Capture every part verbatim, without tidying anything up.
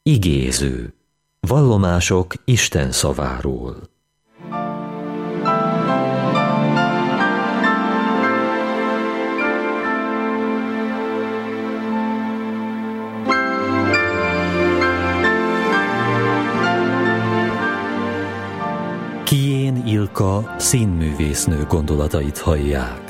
Igéző. Vallomások Isten szaváról. Kijén Ilka színművésznő gondolatait hallják.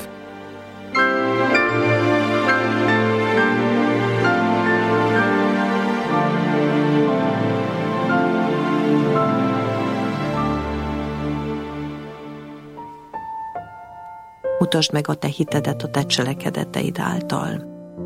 Mutasd meg a te hitedet a te cselekedeteid által.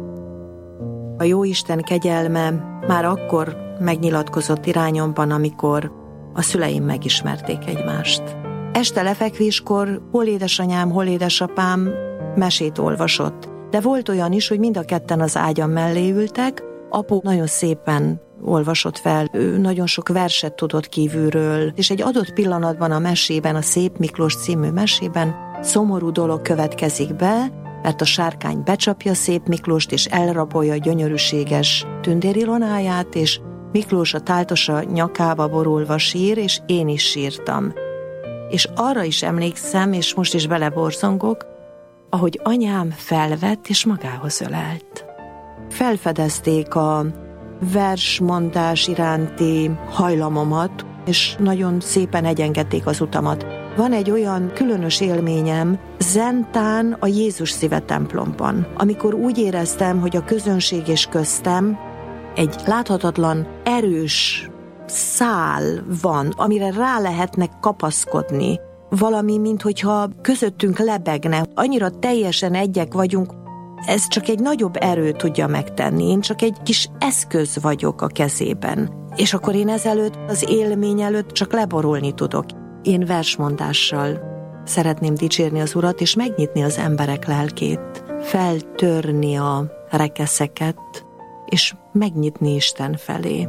A Jóisten kegyelme már akkor megnyilatkozott irányomban, amikor a szüleim megismerték egymást. Este lefekvéskor hol édesanyám, hol édesapám mesét olvasott, de volt olyan is, hogy mind a ketten az ágyam mellé ültek, apu nagyon szépen olvasott fel, ő nagyon sok verset tudott kívülről, és egy adott pillanatban a mesében, a Szép Miklós című mesében szomorú dolog következik be, mert a sárkány becsapja Szép Miklóst, és elrabolja a gyönyörűséges tündérilonáját, és Miklós a táltosa nyakába borulva sír, és én is sírtam. És arra is emlékszem, és most is beleborzongok, ahogy anyám felvett és magához ölelt. Felfedezték a versmondás iránti hajlamomat, és nagyon szépen egyengedték az utamat. Van egy olyan különös élményem Zentán a Jézus Szíve templomban, amikor úgy éreztem, hogy a közönség és köztem egy láthatatlan, erős szál van, amire rá lehetnek kapaszkodni. Valami, minthogyha közöttünk lebegne. Annyira teljesen egyek vagyunk, ez csak egy nagyobb erő tudja megtenni. Én csak egy kis eszköz vagyok a kezében. És akkor én ezelőtt, az élmény előtt csak leborulni tudok. Én versmondással szeretném dicsérni az Urat, és megnyitni az emberek lelkét, feltörni a rekeszeket, és megnyitni Isten felé.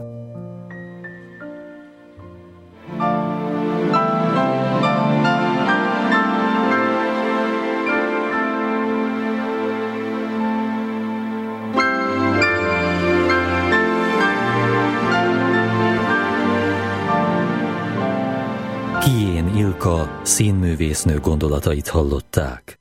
Kijén Ilka színművésznő gondolatait hallották.